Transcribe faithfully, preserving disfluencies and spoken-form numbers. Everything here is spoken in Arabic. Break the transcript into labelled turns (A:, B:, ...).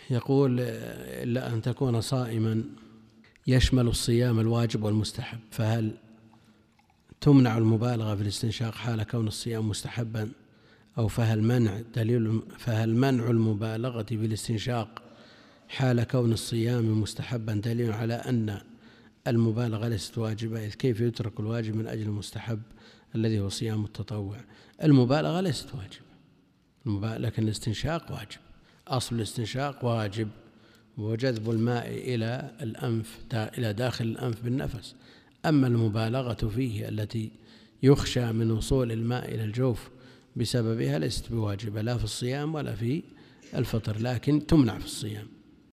A: يقول إلا أن تكون صائما يشمل الصيام الواجب والمستحب، فهل تمنع المبالغة في الاستنشاق حال كون الصيام مستحبا، أو فهل منع دليل فهل منع المبالغة في الاستنشاق حال كون الصيام مستحبا دليل على أن المبالغة ليست واجبة، إذ كيف يترك الواجب من أجل المستحب الذي هو صيام التطوع؟ المبالغة ليست واجبة، لكن الاستنشاق واجب. أصل الاستنشاق واجب، وجذب الماء إلى الأنف إلى داخل الأنف بالنفس. أما المبالغة فيه التي يخشى من وصول الماء إلى الجوف بسببها ليست بواجبة لا في الصيام ولا في الفطر، لكن تمنع في الصيام.